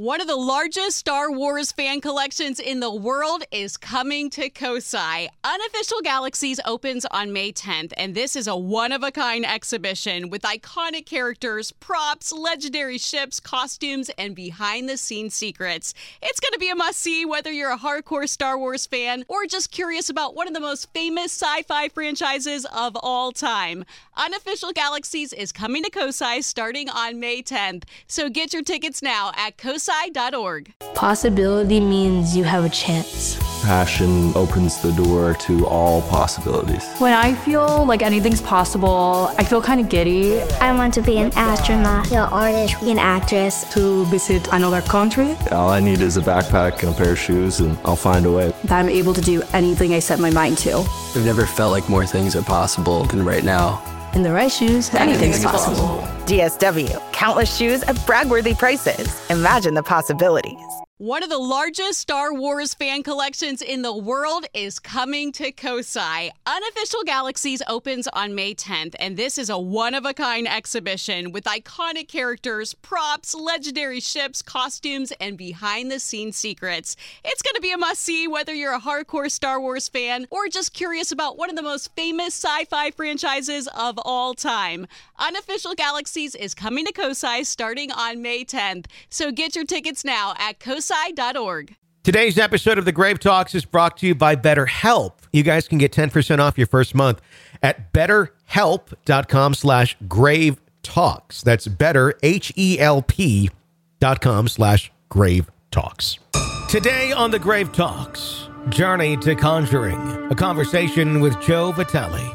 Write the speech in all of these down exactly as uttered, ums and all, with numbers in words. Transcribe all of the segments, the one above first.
One of the largest Star Wars fan collections in the world is coming to Kosai. Unofficial Galaxies opens on May tenth, and this is a one-of-a-kind exhibition with iconic characters, props, legendary ships, costumes, and behind-the-scenes secrets. It's going to be a must-see whether you're a hardcore Star Wars fan or just curious about one of the most famous sci-fi franchises of all time. Unofficial Galaxies is coming to Kosai starting on May tenth, so get your tickets now at kosai dot org. Possibility means you have a chance. Passion opens the door to all possibilities. When I feel like anything's possible, I feel kind of giddy. I want to be an astronaut, an artist, an actress. To visit another country. All I need is a backpack and a pair of shoes, and I'll find a way. That I'm able to do anything I set my mind to. I've never felt like more things are possible than right now. In the right shoes, anything's possible. D S W. Countless shoes at brag-worthy prices. Imagine the possibilities. One of the largest Star Wars fan collections in the world is coming to Kosai. Unofficial Galaxies opens on May tenth, and this is a one-of-a-kind exhibition with iconic characters, props, legendary ships, costumes, and behind-the-scenes secrets. It's going to be a must-see whether you're a hardcore Star Wars fan or just curious about one of the most famous sci-fi franchises of all time. Unofficial Galaxies is coming to Kosai starting on May tenth, so get your tickets now at kosai dot org. Today's episode of The Grave Talks is brought to you by BetterHelp. You guys can get ten percent off your first month at betterhelp.com slash grave talks. That's better, H E L P dot com slash grave talks. Today on The Grave Talks, Journey to Conjuring, a conversation with Joe Vitale.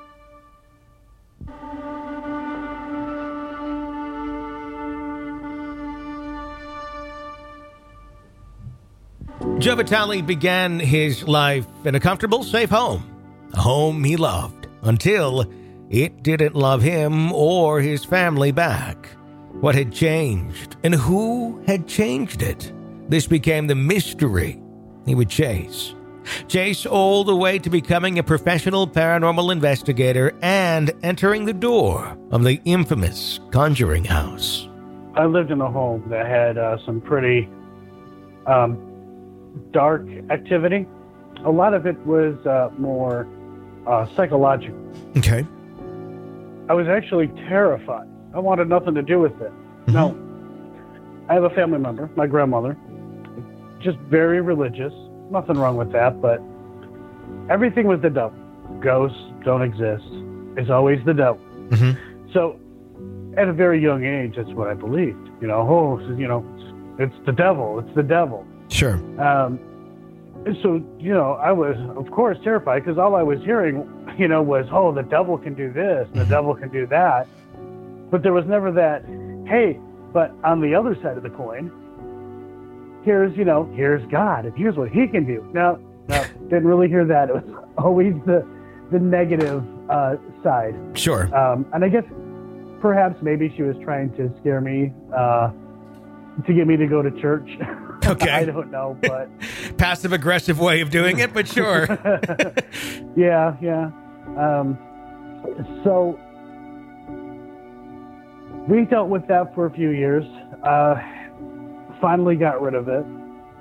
Joe Vitale began his life in a comfortable, safe home, a home he loved, until it didn't love him or his family back. What had changed, and who had changed it? This became the mystery he would chase. Chase all the way to becoming a professional paranormal investigator and entering the door of the infamous Conjuring House. I lived in a home that had uh, some pretty... Um, dark activity. A lot of it was uh, more uh, psychological. Okay. I was actually terrified. I wanted nothing to do with it. Mm-hmm. No. I have a family member, my grandmother, just very religious. Nothing wrong with that, but everything was the devil. Ghosts don't exist. It's always the devil. Mm-hmm. So at a very young age, that's what I believed. You know, oh, you know, it's the devil. It's the devil. Sure. Um, so, you know, I was, of course, terrified because all I was hearing, you know, was, oh, the devil can do this and the devil can do that. But there was never that, hey, but on the other side of the coin, here's, you know, here's God and here's what he can do. No, no, didn't really hear that. It was always the, the negative uh, side. Sure. Um, and I guess perhaps maybe she was trying to scare me uh, to get me to go to church. Okay. I don't know, but... Passive-aggressive way of doing it, but sure. yeah, yeah. Um, so, we dealt with that for a few years. Uh, finally got rid of it.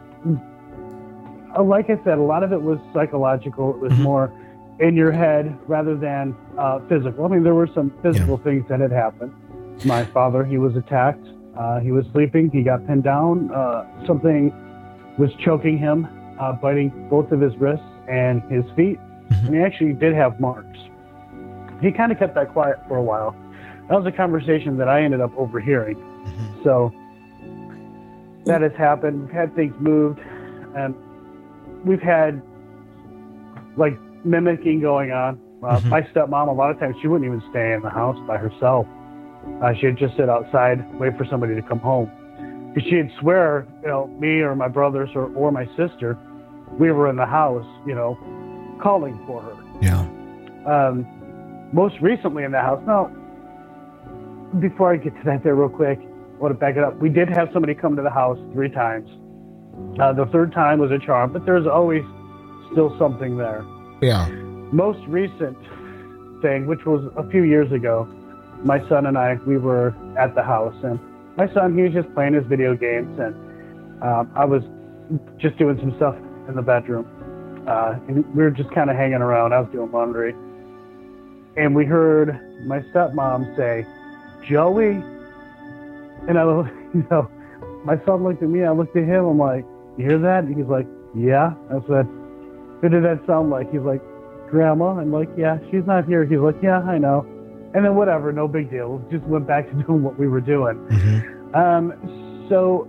Uh, like I said, a lot of it was psychological. It was mm-hmm. more in your head rather than uh, physical. I mean, there were some physical yeah. things that had happened. My father, he was attacked. Uh, he was sleeping. He got pinned down. Uh, something was choking him, uh, biting both of his wrists and his feet. Mm-hmm. And he actually did have marks. He kind of kept that quiet for a while. That was a conversation that I ended up overhearing. Mm-hmm. So that has happened. We've had things moved. And we've had, like, mimicking going on. Uh, mm-hmm. My stepmom, a lot of times, she wouldn't even stay in the house by herself. Uh, she'd just sit outside, wait for somebody to come home. Because she'd swear, you know, me or my brothers or, or my sister, we were in the house, you know, calling for her. Yeah. Um, most recently in the house, now, before I get to that there real quick, I want to back it up. We did have somebody come to the house three times. Uh, the third time was a charm, but there's always still something there. Yeah. Most recent thing, which was a few years ago, my son and I, we were at the house, and my son, he was just playing his video games, and Um, I was just doing some stuff in the bedroom. Uh, and we were just kind of hanging around. I was doing laundry. And we heard my stepmom say, Joey. And I, you know, my son looked at me. I looked at him. I'm like, you hear that? And he's like, yeah. I said, who did that sound like? He's like, Grandma. I'm like, yeah, she's not here. He's like, yeah, I know. And then whatever, no big deal. Just went back to doing what we were doing. Mm-hmm. Um, so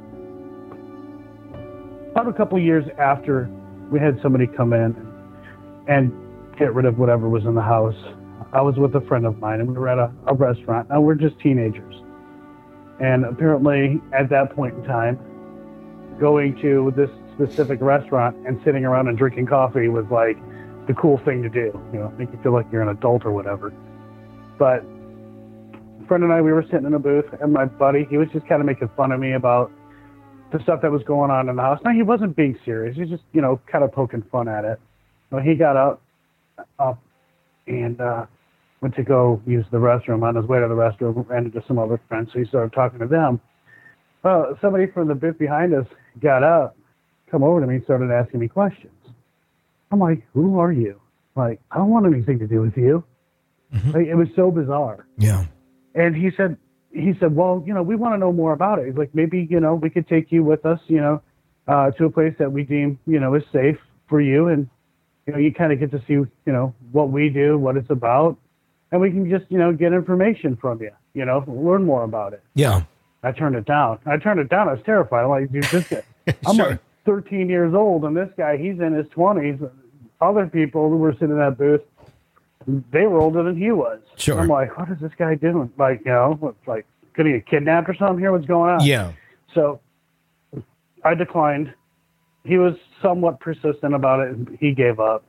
about a couple years after, we had somebody come in and get rid of whatever was in the house. I was with a friend of mine, and we were at a, a restaurant. Now, we're just teenagers. And apparently, at that point in time, going to this specific restaurant and sitting around and drinking coffee was like the cool thing to do. You know, make you feel like you're an adult or whatever. But a friend and I, we were sitting in a booth, and my buddy, he was just kind of making fun of me about the stuff that was going on in the house. Now, he wasn't being serious. He was just, you know, kind of poking fun at it. So he got up, up and uh, went to go use the restroom. On his way to the restroom, ran into some other friends, so he started talking to them. Well, somebody from the booth behind us got up, come over to me, and started asking me questions. I'm like, who are you? Like, I don't want anything to do with you. Mm-hmm. Like, it was so bizarre. Yeah. And he said, he said, well, you know, we want to know more about it. He's like, maybe, you know, we could take you with us, you know, uh, to a place that we deem, you know, is safe for you. And, you know, you kind of get to see, you know, what we do, what it's about. And we can just, you know, get information from you, you know, learn more about it. Yeah. I turned it down. I turned it down. I was terrified. I'm like, dude, this guy, I'm sure. like thirteen years old, and this guy, he's in his twenties. Other people who were sitting in that booth, they were older than he was. Sure. I'm like, what is this guy doing? Like, you know, what's like, could he get kidnapped or something here? What's going on? Yeah. So I declined. He was somewhat persistent about it, and he gave up.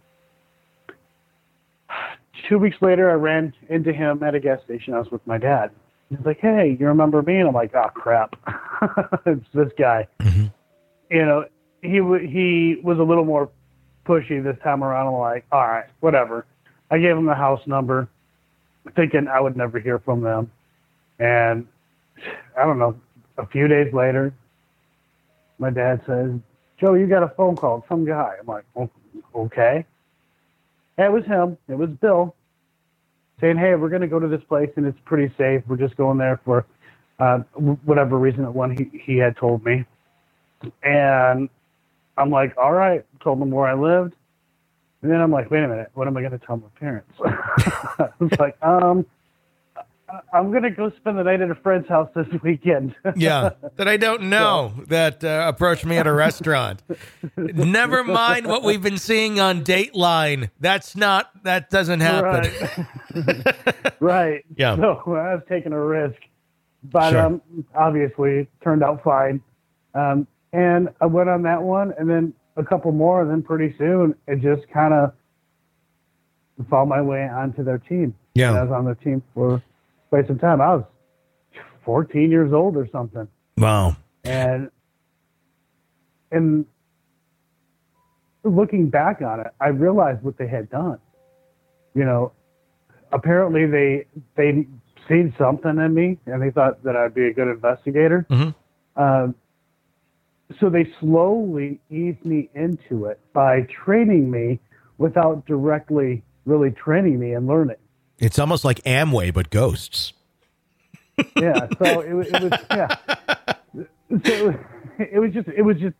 Two weeks later, I ran into him at a gas station. I was with my dad. He's like, hey, you remember me? And I'm like, oh, crap. It's this guy. Mm-hmm. You know, he w- he was a little more pushy this time around. I'm like, all right, whatever. I gave him the house number, thinking I would never hear from them. And I don't know, a few days later, my dad says, Joe, you got a phone call from some guy. I'm like, oh, okay. And it was him. It was Bill saying, hey, we're going to go to this place, and it's pretty safe. We're just going there for uh, whatever reason one he, he had told me. And I'm like, all right. Told him where I lived. And then I'm like, wait a minute. What am I going to tell my parents? I was like, um, I'm going to go spend the night at a friend's house this weekend. Yeah, that I don't know so. that uh, approached me at a restaurant. Never mind what we've been seeing on Dateline. That's not, that doesn't happen. Right. Right. Yeah. So I was taking a risk, but sure. um, obviously it turned out fine. Um, and I went on that one, and then a couple more, and then pretty soon it just kind of found my way onto their team. Yeah. And I was on their team for quite some time. I was fourteen years old or something. Wow. And and looking back on it, I realized what they had done. You know, apparently they they seen something in me, and they thought that I'd be a good investigator. Mm-hmm. Um, so they slowly eased me into it by training me without directly really training me and learning. It's almost like Amway, but ghosts. Yeah. So it, was- it was, yeah. So it was just, it was just,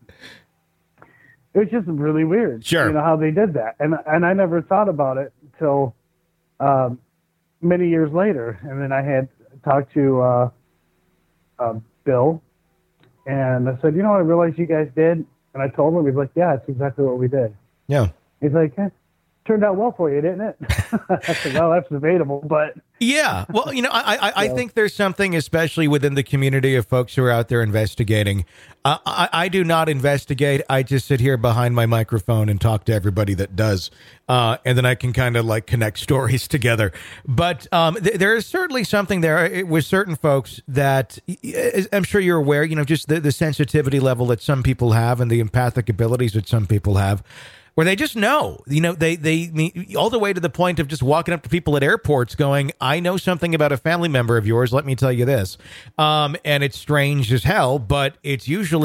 it was just really weird. Sure. You know, how they did that. And, and I never thought about it until um, many years later. And then I had talked to uh, uh, Bill, and I said, you know what I realized you guys did? And I told him, he's like, yeah, it's exactly what we did. Yeah. He's like, eh, turned out well for you, didn't it? I said, well, that's debatable, but... Yeah. Well, you know, I I, I think there's something, especially within the community of folks who are out there investigating. Uh, I, I do not investigate. I just sit here behind my microphone and talk to everybody that does. Uh, and then I can kind of like connect stories together. But um, th- there is certainly something there with certain folks that I'm sure you're aware, you know, just the, the sensitivity level that some people have and the empathic abilities that some people have, where they just know, you know, they, they, all the way to the point of just walking up to people at airports going, I know something about a family member of yours. Let me tell you this. Um, and it's strange as hell, but it's usually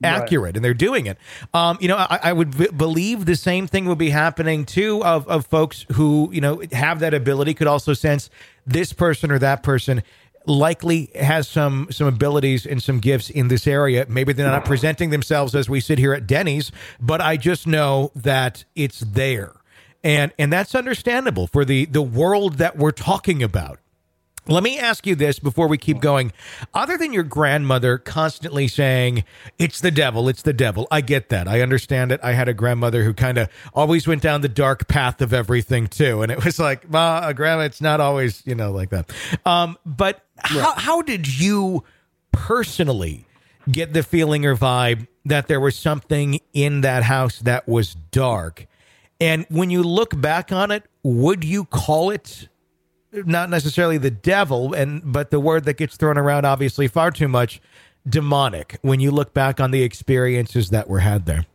accurate, right. And they're doing it. Um, you know, I, I would v- believe the same thing would be happening too of, of folks who, you know, have that ability, could also sense this person or that person likely has some some abilities and some gifts in this area. Maybe they're not presenting themselves as we sit here at Denny's, but I just know that it's there. And and that's understandable for the the world that we're talking about. Let me ask you this before we keep going. Other than your grandmother constantly saying, it's the devil, it's the devil. I get that. I understand it. I had a grandmother who kind of always went down the dark path of everything too. And it was like, Ma, grandma, it's not always, you know, like that. Um, but how, how did you personally get the feeling or vibe that there was something in that house that was dark? And when you look back on it, would you call it not necessarily the devil, and but the word that gets thrown around obviously far too much, demonic, when you look back on the experiences that were had there?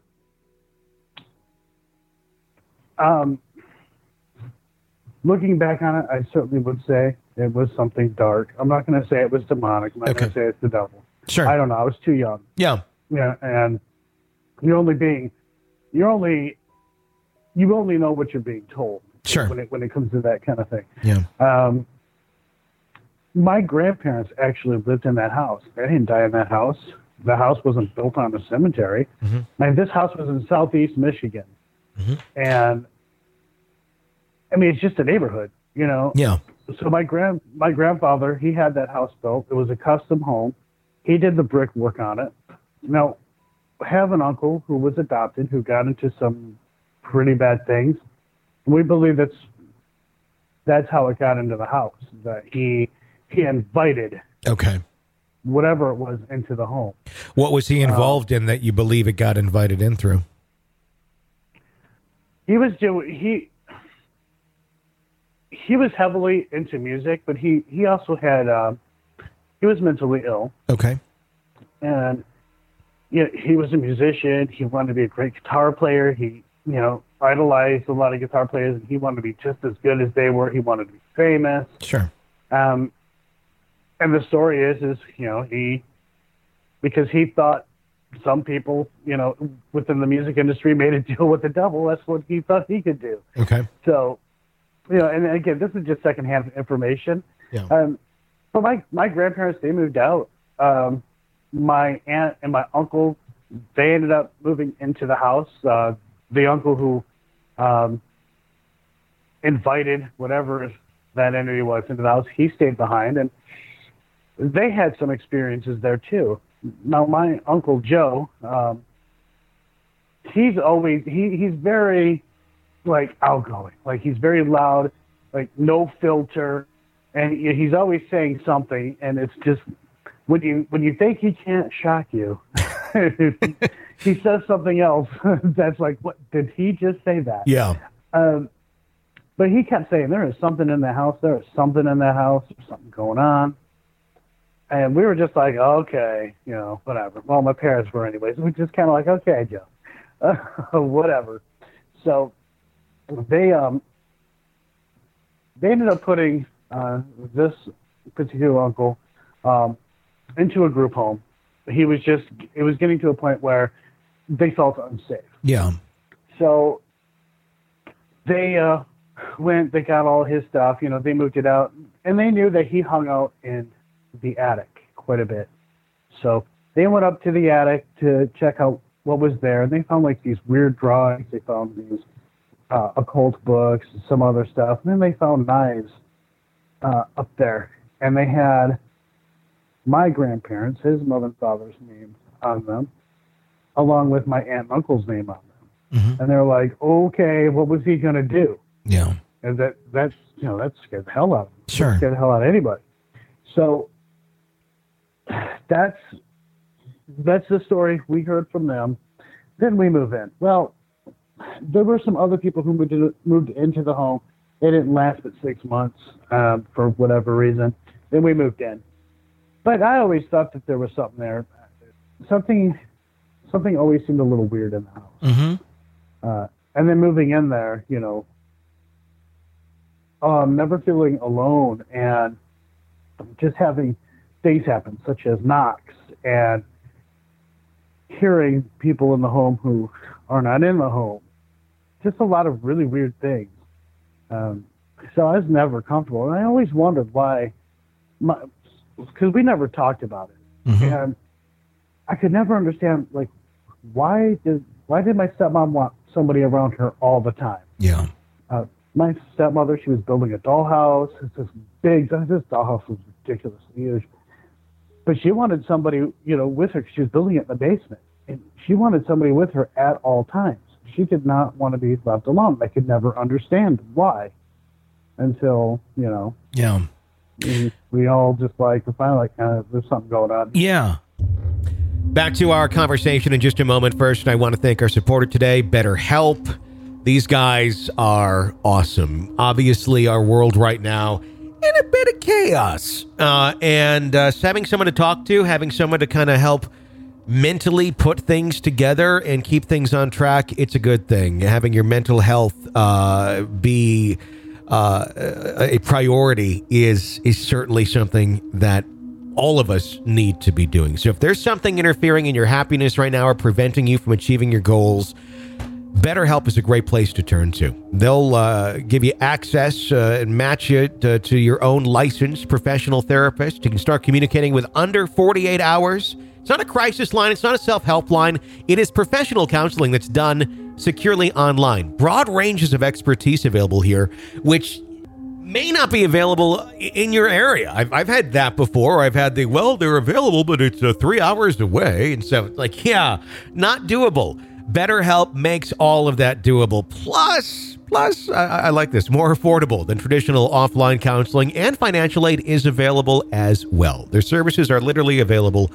Um, looking back on it, I certainly would say it was something dark. I'm not going to say it was demonic. I'm not okay. going to say it's the devil. Sure. I don't know. I was too young. Yeah. Yeah. And you're only being, you're only, you only know what you're being told. Sure. When it, when it comes to that kind of thing. Yeah. Um, my grandparents actually lived in that house. They didn't die in that house. The house wasn't built on a cemetery. Mm-hmm. And this house was in southeast Michigan. Mm-hmm. And I mean, it's just a neighborhood, you know? Yeah. So my grand, my grandfather, he had that house built. It was a custom home. He did the brick work on it. Now, I have an uncle who was adopted, who got into some pretty bad things. We believe that's that's how it got into the house. That he he invited okay whatever it was into the home. What was he involved um, in that you believe it got invited in through? He was doing he he was heavily into music, but he he also had uh, he was mentally ill. Okay, and you know, he was a musician. He wanted to be a great guitar player. He you know. idolized a lot of guitar players, and he wanted to be just as good as they were. He wanted to be famous. Sure. Um, and the story is, is, you know, he, because he thought some people, you know, within the music industry made a deal with the devil. That's what he thought he could do. Okay. So, you know, and again, this is just secondhand information. Yeah. Um, but my, my grandparents, they moved out. Um, my aunt and my uncle, they ended up moving into the house. Uh, The uncle who um, invited whatever that entity was into the house, he stayed behind, and they had some experiences there too. Now, my Uncle Joe, um, he's always he he's very like outgoing, like he's very loud, like no filter, and he's always saying something, and it's just when you when you think he can't shock you. He says something else that's like, what did he just say that? Yeah. Um, but he kept saying, there is something in the house. There is something in the house. There's something going on. And we were just like, okay, you know, whatever. Well, my parents were anyways. We just kind of like, okay, Joe, uh, whatever. So they um they ended up putting uh, this particular uncle um, into a group home. He was just, it was getting to a point where they felt unsafe. Yeah. So they uh, went, they got all his stuff, you know, they moved it out, and they knew that he hung out in the attic quite a bit. So they went up to the attic to check out what was there, and they found like these weird drawings. They found these uh, occult books and some other stuff. And then they found knives uh, up there, and they had my grandparents, his mother and father's name on them, along with my aunt and uncle's name on them. Mm-hmm. And they're like, okay, what was he going to do? Yeah. And that, that's, you know, that scared the hell out of him. Sure. That scared the hell out of anybody. So that's, that's the story we heard from them. Then we move in. Well, there were some other people who moved, to, moved into the home. It didn't last but six months um, for whatever reason. Then we moved in. But I always thought that there was something there. Something something always seemed a little weird in the house. Mm-hmm. Uh, and then moving in there, you know, um, never feeling alone and just having things happen, such as knocks. And hearing people in the home who are not in the home. Just a lot of really weird things. Um, so I was never comfortable. And I always wondered why, because we never talked about it. Mm-hmm. And I could never understand, like, why did why did my stepmom want somebody around her all the time? Yeah. Uh, my stepmother, she was building a dollhouse. It's this big, this dollhouse was ridiculously huge. But she wanted somebody, you know, with her, 'cause she was building it in the basement. And she wanted somebody with her at all times. She did not want to be left alone. I could never understand why until, you know. Yeah. We, we all just like, finally, like, uh, there's something going on. Yeah. Back to our conversation in just a moment. First, I want to thank our supporter today, BetterHelp. These guys are awesome. Obviously, our world right now in a bit of chaos. Uh, and uh, having someone to talk to, having someone to kind of help mentally put things together and keep things on track, it's a good thing. Having your mental health uh, be uh, a priority is is certainly something that all of us need to be doing. So if there's something interfering in your happiness right now or preventing you from achieving your goals, BetterHelp is a great place to turn to. They'll uh, give you access uh, and match you to, to your own licensed professional therapist. You can start communicating with under forty-eight hours. It's not a crisis line. It's not a self-help line. It is professional counseling that's done securely online. Broad ranges of expertise available here, which may not be available in your area. I've, I've had that before. I've had the, well, they're available, but it's uh, three hours away. And so it's like, yeah, not doable. BetterHelp makes all of that doable. Plus, plus, I, I like this, more affordable than traditional offline counseling, and financial aid is available as well. Their services are literally available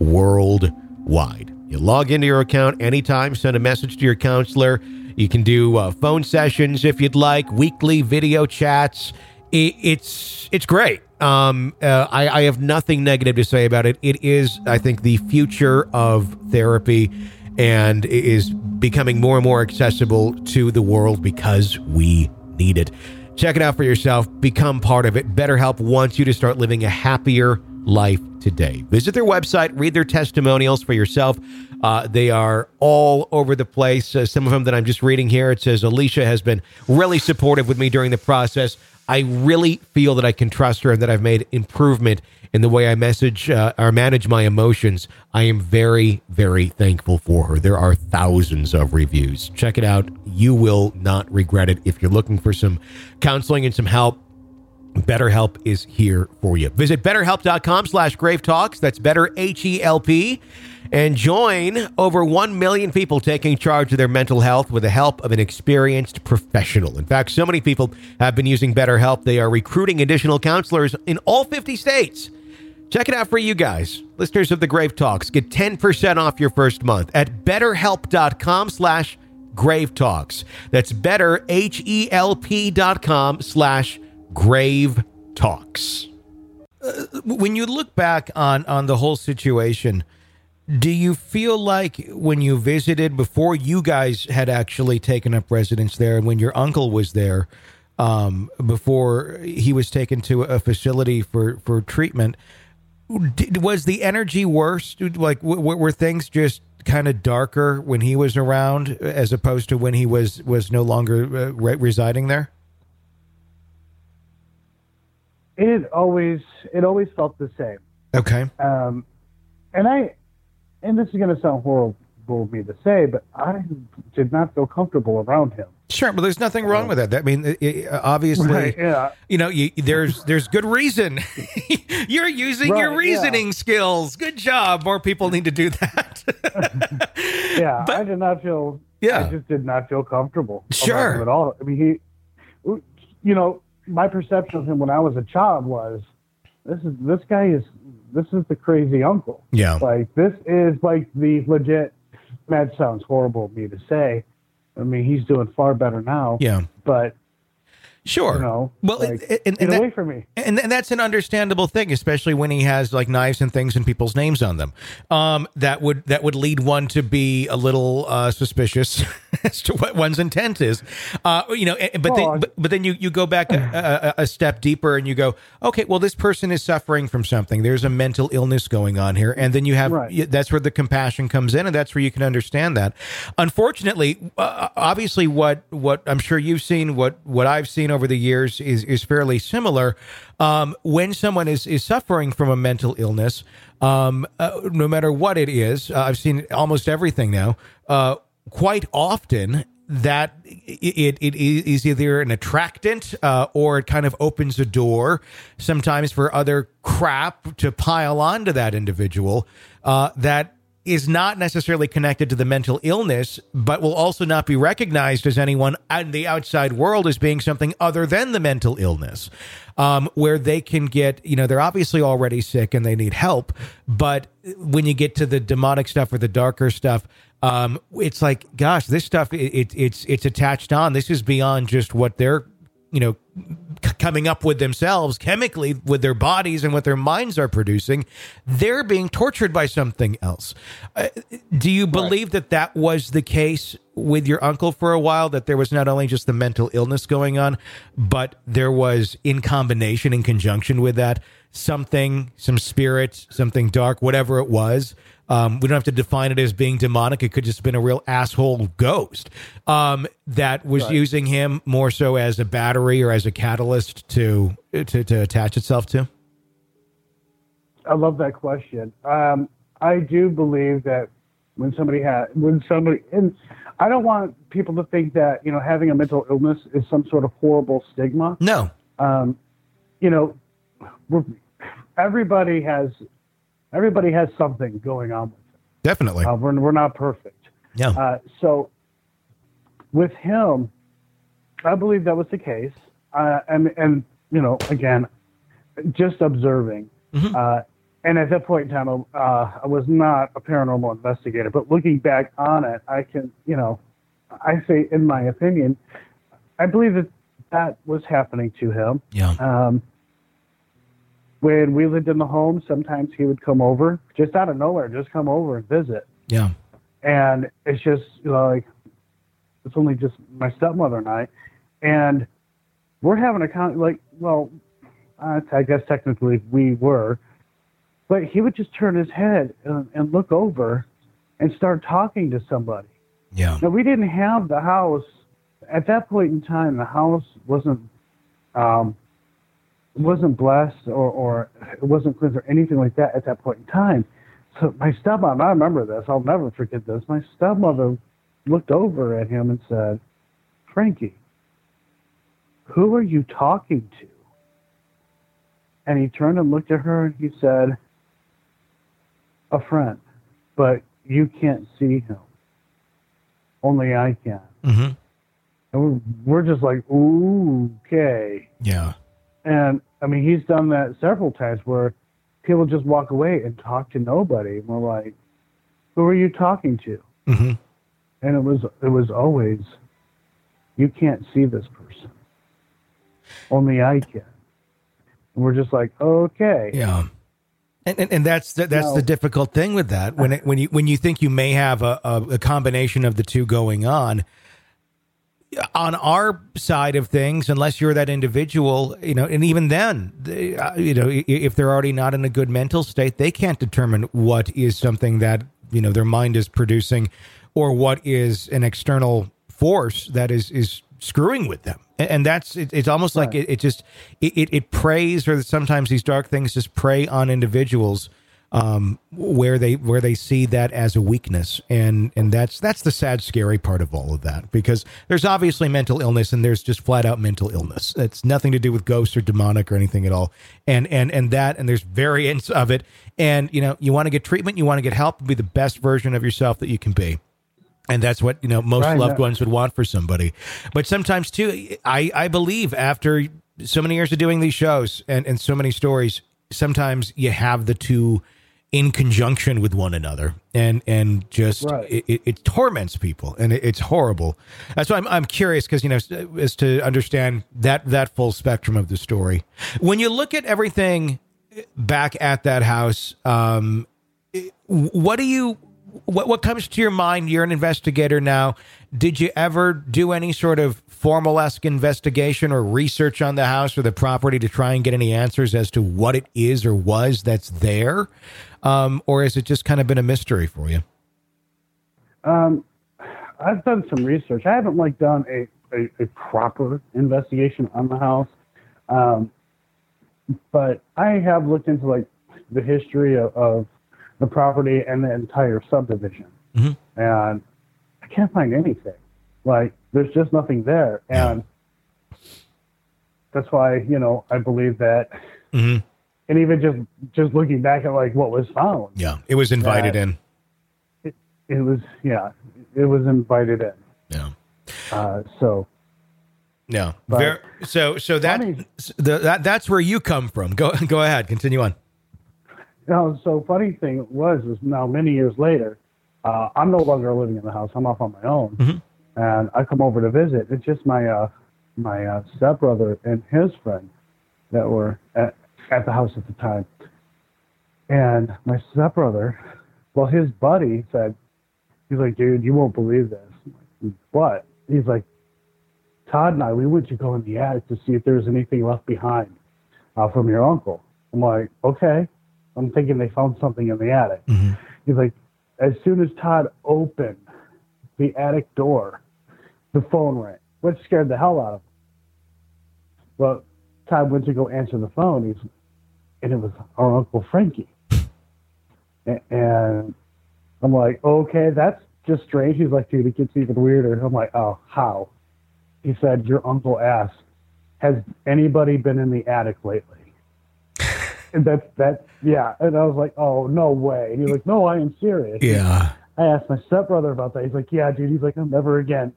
worldwide. You log into your account anytime, send a message to your counselor. You can do uh, phone sessions if you'd like, weekly video chats. It, it's it's great. Um, uh, I, I have nothing negative to say about it. It is, I think, the future of therapy, and it is becoming more and more accessible to the world because we need it. Check it out for yourself. Become part of it. BetterHelp wants you to start living a happier life today. Visit their website, read their testimonials for yourself. Uh, they are all over the place. Uh, some of them that I'm just reading here, it says, Alicia has been really supportive with me during the process. I really feel that I can trust her and that I've made improvement in the way I message uh, or manage my emotions. I am very, very thankful for her. There are thousands of reviews. Check it out. You will not regret it. If you're looking for some counseling and some help, BetterHelp is here for you. Visit betterhelp.com slash Grave Talks. That's better, H E L P. And join over one million people taking charge of their mental health with the help of an experienced professional. In fact, so many people have been using BetterHelp, they are recruiting additional counselors in all fifty states. Check it out for you guys. Listeners of the Grave Talks, get ten percent off your first month at betterhelp.com slash Grave Talks. That's better, H E L P dot com slash Grave Talks. Uh, when you look back on, on the whole situation, do you feel like when you visited, before you guys had actually taken up residence there, and when your uncle was there, um, before he was taken to a facility for, for treatment, did, was the energy worse? Like, w- were things just kind of darker when he was around as opposed to when he was, was no longer uh, re- residing there? It always, it always felt the same. Okay. Um, and I, and this is going to sound horrible of me to say, but I did not feel comfortable around him. Sure, but there's nothing wrong with that. I mean, it, it, obviously, right, yeah. you know, you, there's there's good reason. You're using right, your reasoning yeah. skills. Good job. More people need to do that. yeah, but, I did not feel. Yeah, I just did not feel comfortable. Sure, around him at all. I mean, he, you know, my perception of him when I was a child was, this is this guy is this is the crazy uncle. Yeah, like this is like the legit. That sounds horrible of me to say. I mean, he's doing far better now. Yeah. But, sure. You know, well, like, and, and, get and that, away from me. And, and that's an understandable thing, especially when he has like knives and things and people's names on them. Um, that would that would lead one to be a little uh, suspicious. as to what one's intent is. Uh, you know, but, Oh, then, but, but then you, you go back a, a, a step deeper and you go, okay, well, this person is suffering from something. There's a mental illness going on here. And then you have, Right. that's where the compassion comes in, and that's where you can understand that. Unfortunately, uh, obviously what, what I'm sure you've seen, what, what I've seen over the years is, is fairly similar. Um, when someone is, is suffering from a mental illness, um, uh, no matter what it is, uh, I've seen almost everything now, uh, quite often that it, it, it is either an attractant uh, or it kind of opens a door sometimes for other crap to pile onto that individual uh, that is not necessarily connected to the mental illness, but will also not be recognized as anyone in the outside world as being something other than the mental illness, um, where they can get, you know, they're obviously already sick and they need help. But when you get to the demonic stuff or the darker stuff, um, it's like, gosh, this stuff, it, it, it's it's attached on. This is beyond just what they're, you know, c- coming up with themselves chemically with their bodies and what their minds are producing. They're being tortured by something else. Uh, do you believe that that was the case with your uncle for a while, that there was not only just the mental illness going on, but there was in combination, in conjunction with that, something, some spirit, something dark, whatever it was? Um, we don't have to define it as being demonic. It could just have been a real asshole ghost um, that was Right. using him more so as a battery or as a catalyst to to, to attach itself to. I love that question. Um, I do believe that when somebody has, when somebody, and I don't want people to think that, you know, having a mental illness is some sort of horrible stigma. No. Um, you know, we're, everybody has, everybody has something going on with them. Definitely. Uh, we're, we're not perfect. Yeah. Uh, so with him, I believe that was the case. Uh, and, and, you know, again, just observing, Mhm. uh, and at that point in time, uh, I was not a paranormal investigator, but looking back on it, I can, you know, I say, in my opinion, I believe that that was happening to him. Yeah. Um, when we lived in the home, sometimes he would come over, just out of nowhere, just come over and visit. Yeah. And it's just, you know, like, it's only just my stepmother and I, and we're having a con, like, well, I I guess technically we were, but he would just turn his head and, and look over and start talking to somebody. Yeah. Now, we didn't have the house at that point in time. The house wasn't um, wasn't blessed or, or it wasn't cleansed or anything like that at that point in time. So my stepmom, I remember this. I'll never forget this. My stepmother looked over at him and said, "Frankie, who are you talking to?" And he turned and looked at her and he said, "A friend, but you can't see him. Only I can." Mm-hmm. And we're, we're just like, ooh, okay. Yeah. And I mean, he's done that several times where people just walk away and talk to nobody. And we're like, who are you talking to? Mm-hmm. And it was, it was always, you can't see this person. Only I can. And we're just like, okay. Yeah. And, and and that's the, that's No. the difficult thing with that. When it, when you when you think you may have a, a, a combination of the two going on, on our side of things, unless you're that individual, you know, and even then, they, uh, you know, i- if they're already not in a good mental state, they can't determine what is something that, you know, their mind is producing or what is an external force that is is screwing with them. And, and that's it, it's almost like Right. it, it just it, it, it preys, or sometimes these dark things just prey on individuals um, where they where they see that as a weakness, and and that's that's the sad, scary part of all of that, because there's obviously mental illness and there's just flat out mental illness. It's nothing to do with ghosts or demonic or anything at all, and and and that and there's variants of it, and you know, you want to get treatment, you want to get help, be the best version of yourself that you can be. And that's what, you know, most Right, loved yeah. ones would want for somebody. But sometimes, too, I, I believe after so many years of doing these shows and, and so many stories, sometimes you have the two in conjunction with one another. And and just Right. it, it, it torments people, and it, it's horrible. That's why I'm, I'm curious, because, you know, as to understand that, that full spectrum of the story. When you look at everything back at that house, um, what do you... what what comes to your mind? You're an investigator now. Did you ever do any sort of formal-esque investigation or research on the house or the property to try and get any answers as to what it is or was that's there? Um, or has it just kind of been a mystery for you? Um, I've done some research. I haven't like done a, a, a proper investigation on the house. Um, but I have looked into like the history of, of the property and the entire subdivision. Mm-hmm. And I can't find anything. Like, there's just nothing there. And that's why, you know, I believe that. Mm-hmm. And even just, just looking back at like what was found. Yeah. It was invited in. It, it was, yeah, it was invited in. Yeah. Uh, so. Yeah. Very, so, so that, funny, the, that, that's where you come from. Go, go ahead. Continue on. No, so funny thing was, is now many years later, uh, I'm no longer living in the house. I'm off on my own. Mm-hmm. And I come over to visit. It's just my, uh, my, uh, stepbrother and his friend that were at, at the house at the time. And my stepbrother, well, his buddy said, he's like, dude, you won't believe this. I'm like, what? He's like, Todd and I, we went to go in the attic to see if there was anything left behind uh, from your uncle. I'm like, okay. I'm thinking they found something in the attic. Mm-hmm. He's like, as soon as Todd opened the attic door, the phone rang, which scared the hell out of him. Well, Todd went to go answer the phone, he's, and it was our Uncle Frankie. And I'm like, okay, that's just strange. He's like, dude, it gets even weirder. I'm like, oh, how? He said, your uncle asked, has anybody been in the attic lately? And that's, that's, yeah. And I was like, oh, no way. And he's like, no, I am serious. Yeah. I asked my stepbrother about that. He's like, yeah, dude. He's like, no, never again.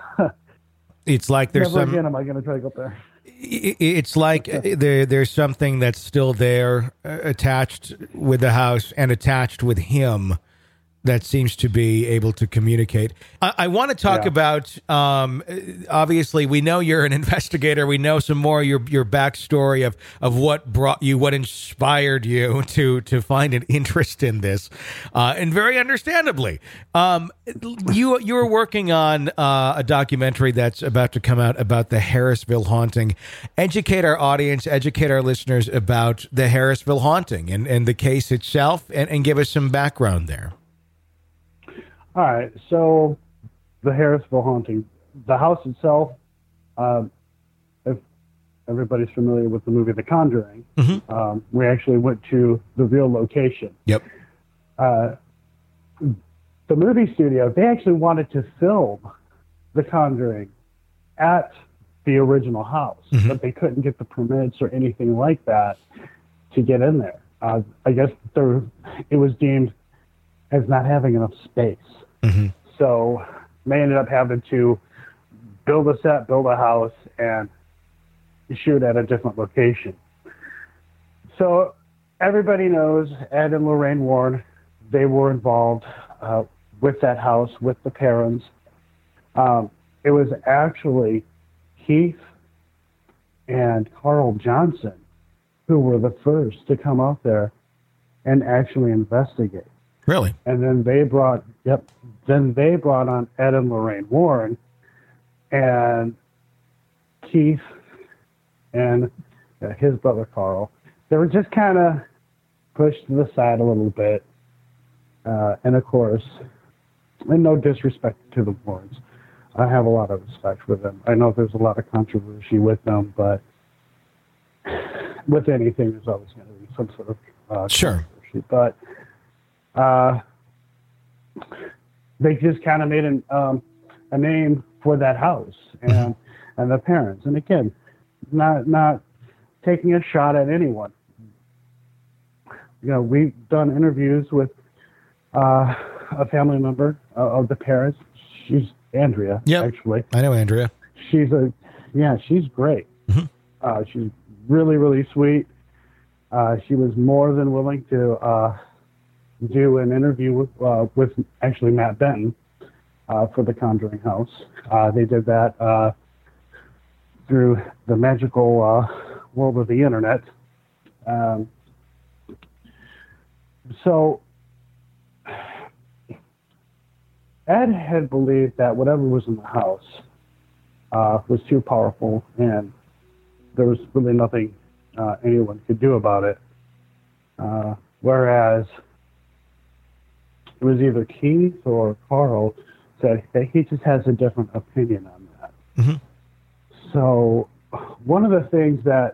It's like there's never some... again am I going to try to go up there. It's like there, there's something that's still there uh, attached with the house and attached with him that seems to be able to communicate. I, I want to talk yeah. about, um, obviously, we know you're an investigator. We know some more of your, your backstory of, of what brought you, what inspired you to, to find an interest in this. Uh, and very understandably, um, you, you were working on uh, a documentary that's about to come out about the Harrisville haunting. Educate our audience, educate our listeners about the Harrisville haunting and, and the case itself, and, and give us some background there. All right, so the Harrisville haunting, the house itself, um, if everybody's familiar with the movie The Conjuring, mm-hmm. um, we actually went to the real location. Yep. Uh, the movie studio, they actually wanted to film The Conjuring at the original house, mm-hmm. but they couldn't get the permits or anything like that to get in there. Uh, I guess there, it was deemed as not having enough space. Mm-hmm. So they ended up having to build a set, build a house, and shoot at a different location. So everybody knows Ed and Lorraine Warren, they were involved uh, with that house, with the parents. Um, it was actually Keith and Carl Johnson who were the first to come out there and actually investigate. Really? And then they brought, yep, then they brought on Ed and Lorraine Warren, and Keith and uh, his brother Carl. They were just kind of pushed to the side a little bit. Uh, and of course, and no disrespect to the Warrens, I have a lot of respect for them. I know there's a lot of controversy with them, but with anything, there's always going to be some sort of uh, sure. controversy. But Uh, they just kind of made an, um, a name for that house and and the parents. And again, not not taking a shot at anyone. You know, we've done interviews with uh, a family member uh, of the parents. She's Andrea, yep. actually. I know Andrea. She's a yeah, she's great. Mm-hmm. Uh, she's really really sweet. Uh, she was more than willing to. Uh, do an interview with, uh, with actually Matt Benton uh, for the Conjuring House. Uh, they did that uh, through the magical uh, world of the internet. Um, so Ed had believed that whatever was in the house uh, was too powerful, and there was really nothing uh, anyone could do about it. Uh, whereas it was either Keith or Carl said that he just has a different opinion on that. Mm-hmm. So one of the things that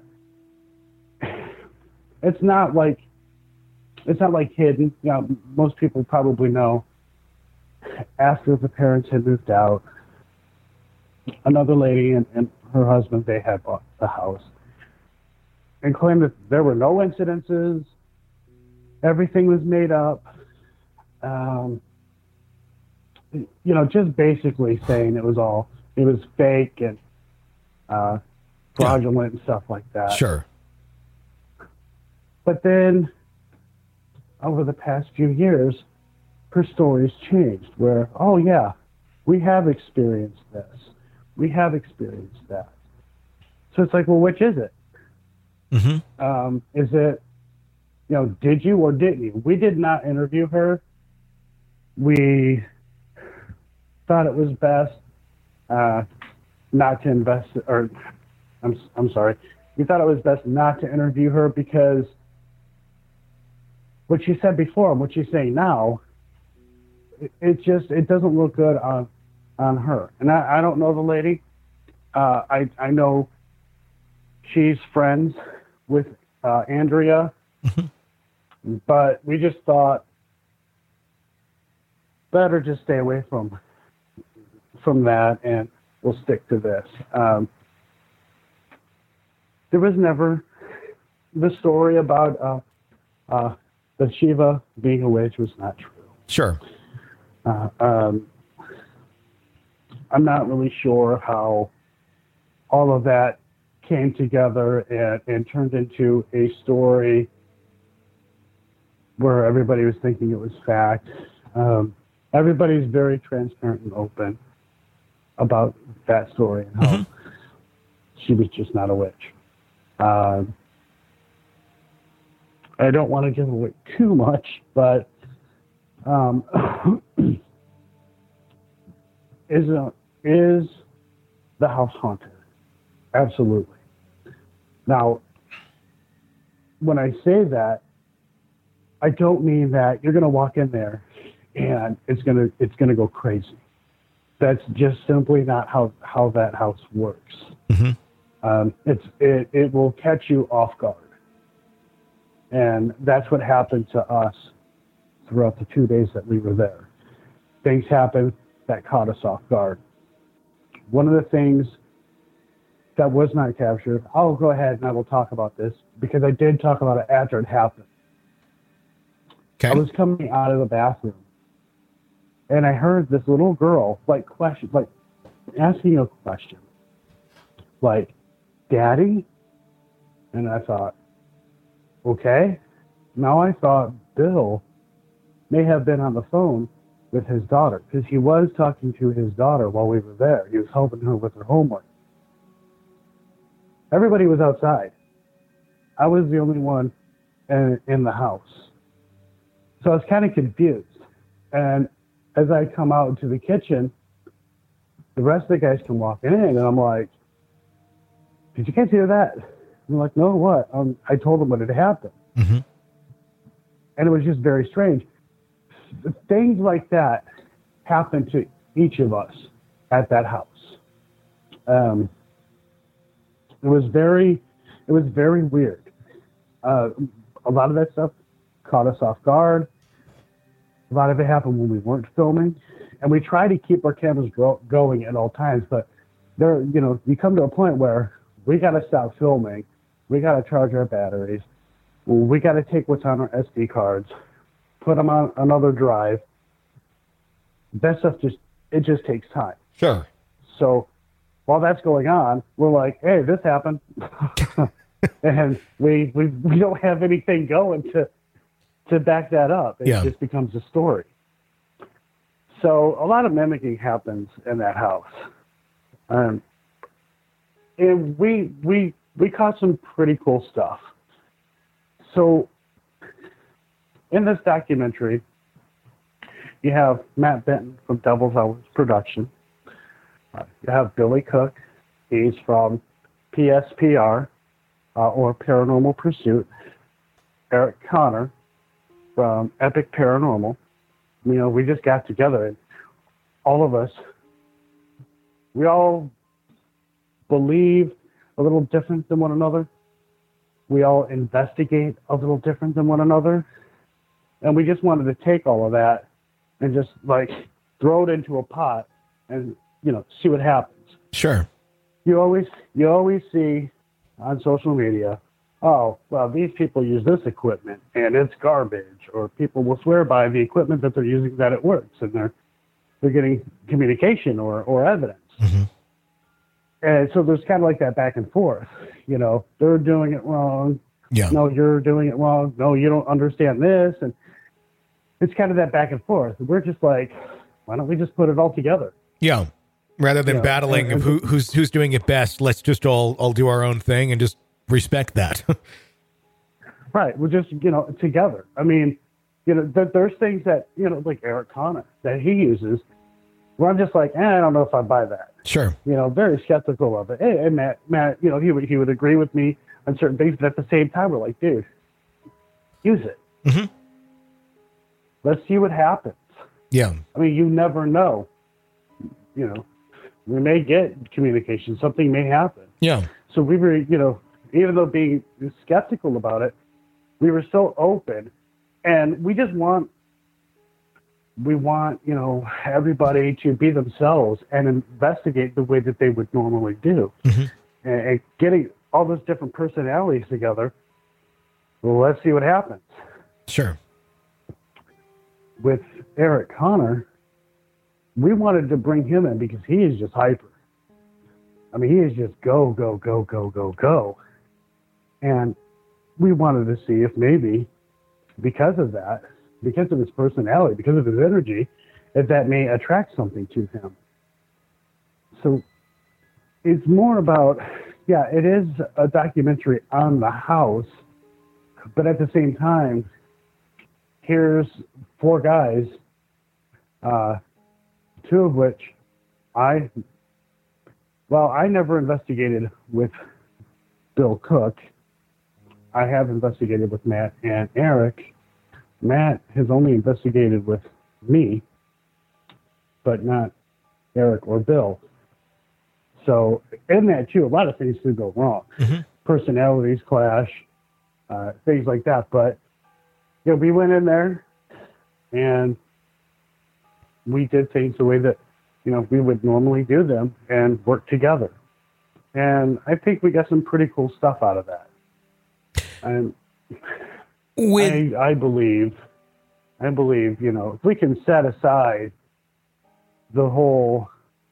it's not like it's not like hidden. You know, most people probably know. After the parents had moved out, another lady and, and her husband, they had bought the house and claimed that there were no incidences. Everything was made up. Um, you know, just basically saying it was all, it was fake and uh, fraudulent yeah. and stuff like that. Sure. But then over the past few years, her story's changed where, oh yeah, we have experienced this. We have experienced that. So it's like, well, which is it? Mm-hmm. Um, is it, you know, did you or didn't you? We did not interview her. We thought it was best uh, not to invest, or I'm I'm sorry. We thought it was best not to interview her because what she said before and what she's saying now, it, it just it doesn't look good on on her. And I, I don't know the lady. Uh, I I know she's friends with uh, Andrea, mm-hmm. but we just thought better just stay away from from that, and we'll stick to this. Um, there was never the story about uh, uh, the Shiva being a witch was not true. Sure. Uh, um, I'm not really sure how all of that came together and, and turned into a story where everybody was thinking it was fact. Um, everybody's very transparent and open about that story and how mm-hmm. she was just not a witch. Uh, I don't want to give away too much, but um, is a, is the house haunted? Absolutely. Now, when I say that, I don't mean that you're going to walk in there and it's going to it's going to go crazy. That's just simply not how, how that house works. Mm-hmm. Um, it's it, it will catch you off guard. And that's what happened to us throughout the two days that we were there. Things happened that caught us off guard. One of the things that was not captured, I'll go ahead and I will talk about this because I did talk about it after it happened. Okay. I was coming out of the bathroom and I heard this little girl like question, like asking a question, like, "Daddy?" And I thought, okay. Now I thought Bill may have been on the phone with his daughter because he was talking to his daughter while we were there. He was helping her with her homework. Everybody was outside. I was the only one in, in the house. So I was kind of confused. And as I come out into the kitchen, the rest of the guys come walking in, and I'm like, "Did you guys hear that?" I'm like, "No, what?" Um, I told them what had happened. Mm-hmm. And it was just very strange. Things like that happened to each of us at that house. Um, it was very, it was very weird. Uh, a lot of that stuff caught us off guard. A lot of it happened when we weren't filming, and we try to keep our cameras go- going at all times. But there, you know, you come to a point where we got to stop filming. We got to charge our batteries. We got to take what's on our S D cards, put them on another drive. That stuff just, it just takes time. Sure. So while that's going on, we're like, "Hey, this happened." And we, we we don't have anything going to to back that up. It yeah. just becomes a story. So a lot of mimicking happens in that house. Um, and we we we caught some pretty cool stuff. So in this documentary, you have Matt Benton from Devil's Hours Production. Uh, you have Billy Cook. He's from P S P R, uh, or Paranormal Pursuit. Eric Connor from Epic Paranormal. You know, we just got together, and all of us, we all believe a little different than one another. We all investigate a little different than one another. And we just wanted to take all of that and just, like, throw it into a pot and, you know, see what happens. Sure. You always, you always see on social media, oh, well, these people use this equipment and it's garbage, or people will swear by the equipment that they're using that it works, and they're they're getting communication or, or evidence. Mm-hmm. And so there's kind of like that back and forth. You know, they're doing it wrong. Yeah. No, you're doing it wrong. No, you don't understand this. And it's kind of that back and forth. We're just like, why don't we just put it all together? Yeah. Rather than you know, battling and, and, of who, who's who's doing it best, let's just all, all do our own thing and just respect that. Right. We're just, you know, together. I mean, you know, th- there's things that, you know, like Eric Connor that he uses where I'm just like, eh, I don't know if I buy that. Sure. You know, very skeptical of it. And, and Matt, Matt, you know, he would, he would agree with me on certain things, but at the same time, we're like, dude, use it. Mm-hmm. Let's see what happens. Yeah. I mean, you never know. You know, we may get communication. Something may happen. Yeah. So we were, you know, even though being skeptical about it, we were so open, and we just want, we want, you know, everybody to be themselves and investigate the way that they would normally do. Mm-hmm. And, and getting all those different personalities together, well, let's see what happens. Sure. With Eric Connor, we wanted to bring him in because he is just hyper. I mean, he is just go, go, go, go, go, go. And we wanted to see if maybe because of that, because of his personality, because of his energy, if that may attract something to him. So it's more about, yeah, it is a documentary on the house, but at the same time, here's four guys, uh, two of which I, well, I never investigated with Bill Cook. I have investigated with Matt and Eric. Matt has only investigated with me, but not Eric or Bill. So in that, too, a lot of things could go wrong. Mm-hmm. Personalities clash, uh, things like that. But, you know, we went in there and we did things the way that, you know, we would normally do them and work together. And I think we got some pretty cool stuff out of that. And With... I, I believe, I believe, you know, if we can set aside the whole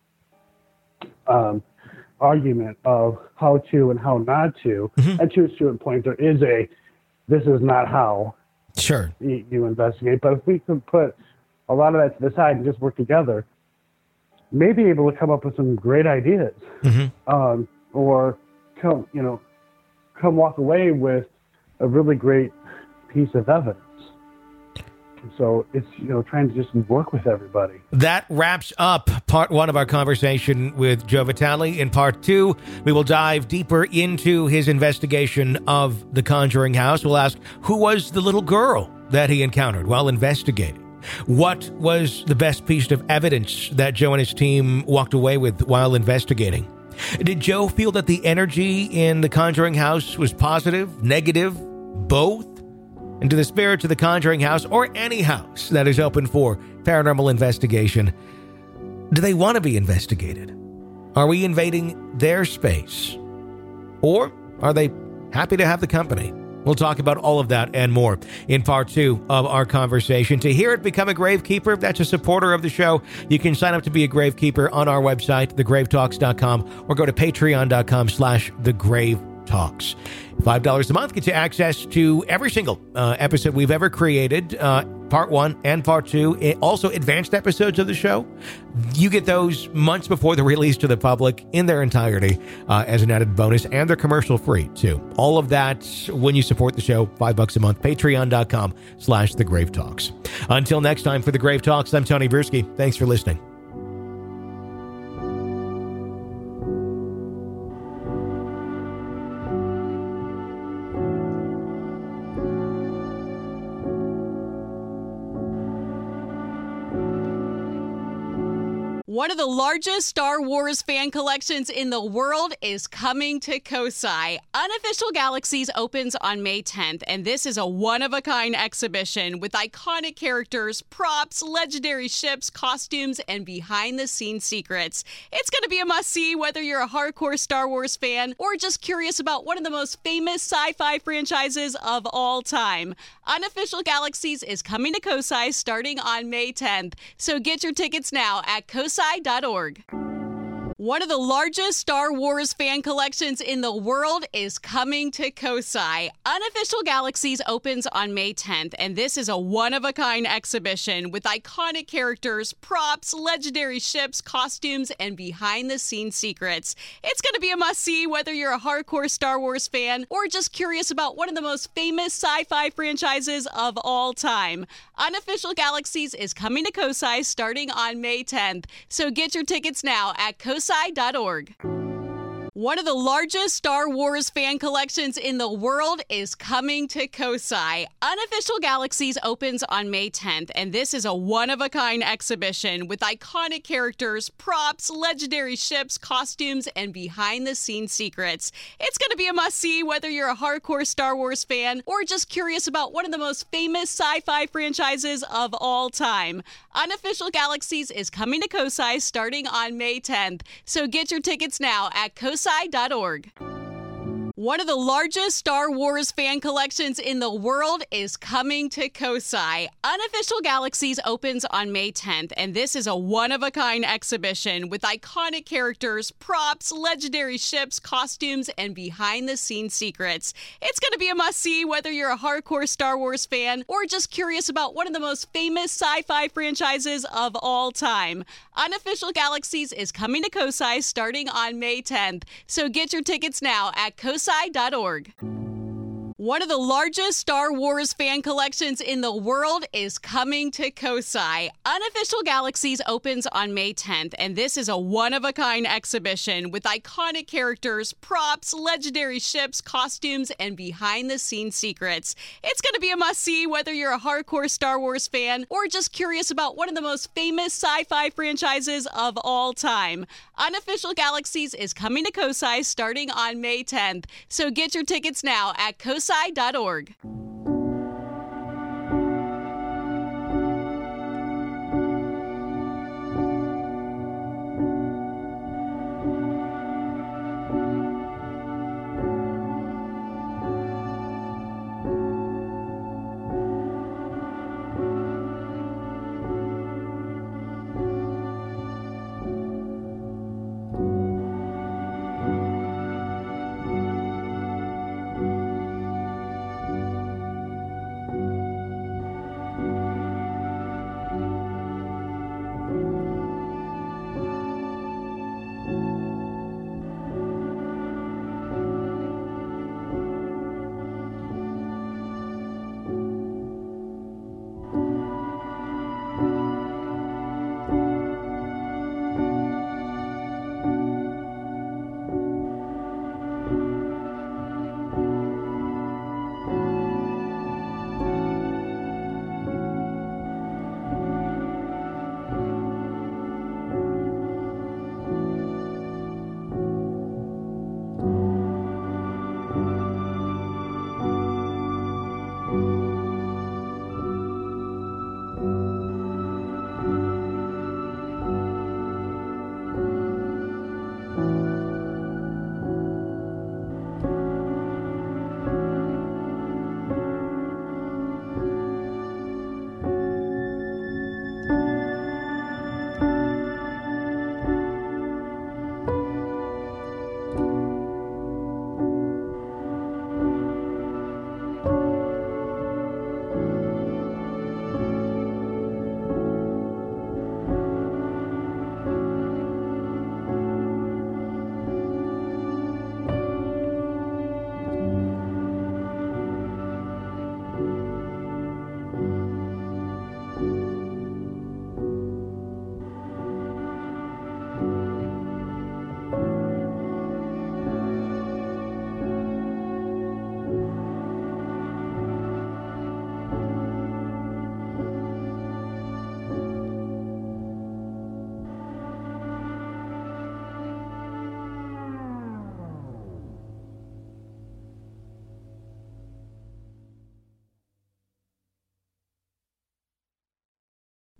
um, argument of how to and how not to, mm-hmm. and to a certain point, there is a, this is not how sure you, you investigate. But if we can put a lot of that to the side and just work together, may be able to come up with some great ideas, mm-hmm. um, or come, you know, come walk away with a really great piece of evidence. So it's, you know, trying to just work with everybody. That wraps up part one of our conversation with Joe Vitale. In part two, we will dive deeper into his investigation of the Conjuring House. We'll ask, who was the little girl that he encountered while investigating? What was the best piece of evidence that Joe and his team walked away with while investigating? Did Joe feel that the energy in the Conjuring House was positive, negative, both? And to the spirits of the Conjuring House, or any house that is open for paranormal investigation, do they want to be investigated? Are we invading their space? Or are they happy to have the company? We'll talk about all of that and more in part two of our conversation. To hear it, become a Gravekeeper. If that's a supporter of the show, you can sign up to be a Gravekeeper on our website, the grave talks dot com, or go to patreon.com slash the grave talks. five dollars a month gets you access to every single uh, episode we've ever created, uh, part one and part two, and also advanced episodes of the show. You get those months before the release to the public in their entirety uh, as an added bonus, and they're commercial free too. All of that when you support the show, five bucks a month, patreon.com slash the Grave Talks. Until next time for the Grave Talks, I'm Tony Bruski. Thanks for listening. One of the largest Star Wars fan collections in the world is coming to Kosai. Unofficial Galaxies opens on May tenth, and this is a one-of-a-kind exhibition with iconic characters, props, legendary ships, costumes, and behind-the-scenes secrets. It's going to be a must-see whether you're a hardcore Star Wars fan or just curious about one of the most famous sci-fi franchises of all time. Unofficial Galaxies is coming to Kosai starting on May tenth, so get your tickets now at kosai dot org. One of the largest Star Wars fan collections in the world is coming to Kosai. Unofficial Galaxies opens on May tenth, and this is a one-of-a-kind exhibition with iconic characters, props, legendary ships, costumes, and behind-the-scenes secrets. It's going to be a must-see whether you're a hardcore Star Wars fan or just curious about one of the most famous sci-fi franchises of all time. Unofficial Galaxies is coming to Kosai starting on May tenth, so get your tickets now at kosai dot org. One of the largest Star Wars fan collections in the world is coming to Kosai. Unofficial Galaxies opens on May tenth, and this is a one-of-a-kind exhibition with iconic characters, props, legendary ships, costumes, and behind-the-scenes secrets. It's going to be a must-see whether you're a hardcore Star Wars fan or just curious about one of the most famous sci-fi franchises of all time. Unofficial Galaxies is coming to Kosai starting on May tenth, so get your tickets now at kosai dot org. One of the largest Star Wars fan collections in the world is coming to Kosai. Unofficial Galaxies opens on May tenth, and this is a one-of-a-kind exhibition with iconic characters, props, legendary ships, costumes, and behind-the-scenes secrets. It's going to be a must-see whether you're a hardcore Star Wars fan or just curious about one of the most famous sci-fi franchises of all time. Unofficial Galaxies is coming to Kosai starting on May tenth, so get your tickets now at kosai dot org. One of the largest Star Wars fan collections in the world is coming to Kosai. Unofficial Galaxies opens on May tenth, and this is a one-of-a-kind exhibition with iconic characters, props, legendary ships, costumes, and behind-the-scenes secrets. It's going to be a must-see whether you're a hardcore Star Wars fan or just curious about one of the most famous sci-fi franchises of all time. Unofficial Galaxies is coming to Kosai starting on May tenth, so get your tickets now at kosai dot org.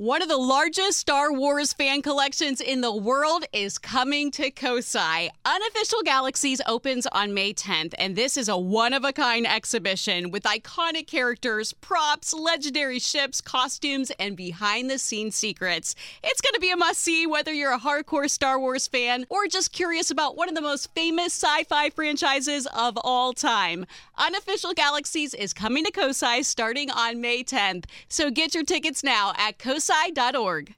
One of the largest Star Wars fan collections in the world is coming to Kosai. Unofficial Galaxies opens on May tenth, and this is a one-of-a-kind exhibition with iconic characters, props, legendary ships, costumes, and behind-the-scenes secrets. It's going to be a must-see whether you're a hardcore Star Wars fan or just curious about one of the most famous sci-fi franchises of all time. Unofficial Galaxies is coming to Kosai starting on May tenth, so get your tickets now at kosai dot org.